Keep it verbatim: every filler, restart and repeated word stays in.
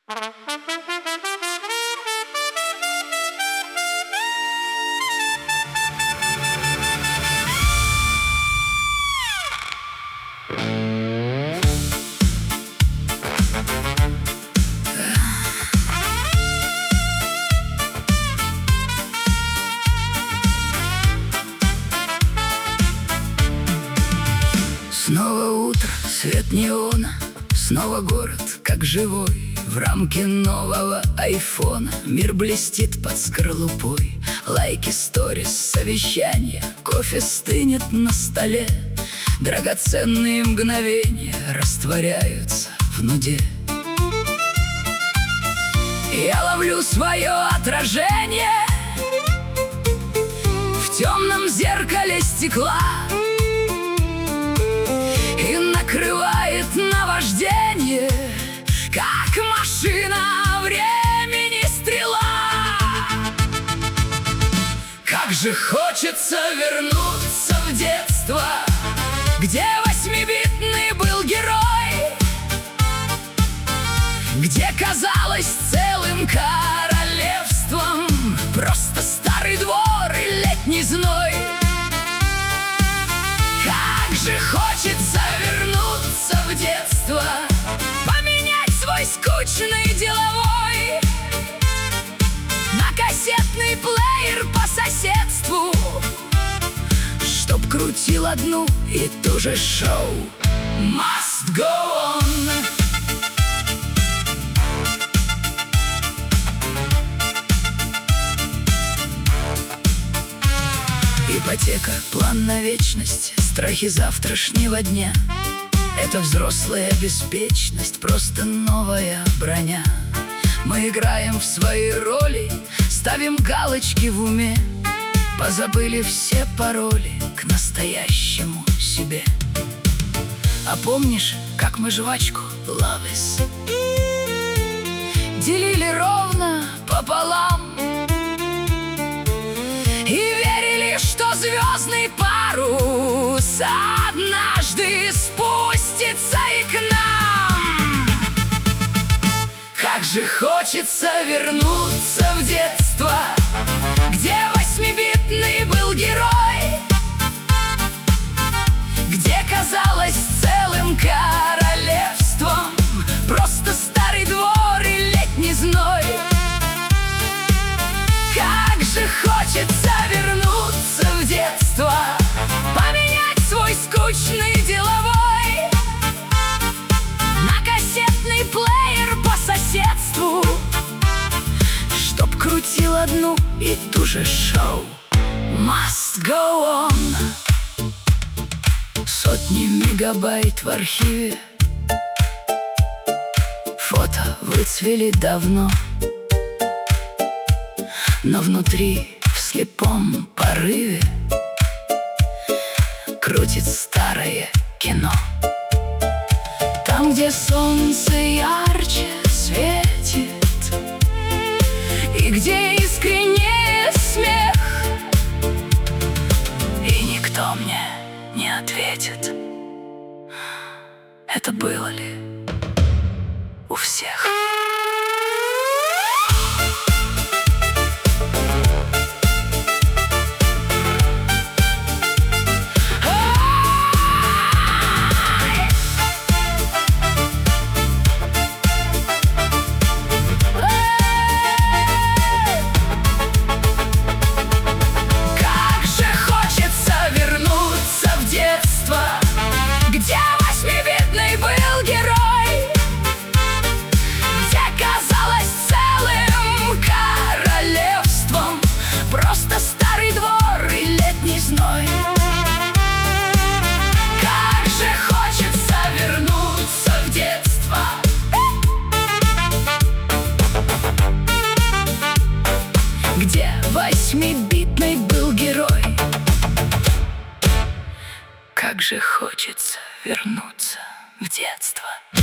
Снова утро, свет неона, снова город, как живой. В рамке нового айфона мир блестит под скорлупой. Лайки, сторис, совещания, кофе стынет на столе. Драгоценные мгновения растворяются в нуде. Я ловлю свое отражение в темном зеркале стекла, и накрывает наваждение, как машина времени стрела. Как же хочется вернуться в детство, где восьмибитный был герой, где казалось целым королевством просто старый двор и летний зной. Как же хочется вернуться в детство, поменять свой скучный деловой на кассетный плеер по соседству, чтоб крутил одну и ту же шоу. Must go on. Ипотека, план на вечность, страхи завтрашнего дня. Это взрослая беспечность, просто новая броня. Мы играем в свои роли, ставим галочки в уме, позабыли все пароли к настоящему себе. А помнишь, как мы жвачку Лавис делили ровно пополам и верили, что звездный парус однажды спустится и к нам? Как же хочется вернуться в детство, где восьмибитный был герой, где казалось целым королевством просто старый двор и летний зной. Как же хочется вернуться в детство, поменять свой скучный деловой на кассетный плеер по соседству, чтоб крутил одну и ту же шоу. Must go on. Сотни мегабайт в архиве, фото выцвели давно, но внутри, в слепом порыве, крутит старое кино. Там, где солнце ярче светит, и где искренне смех, и никто мне не ответит, это было ли у всех. Где восьмибитный был герой, где казалось целым королевством просто старый двор и летний зной. Как же хочется вернуться в детство, где восьмибитный был герой. Как же хочется вернуться в детство.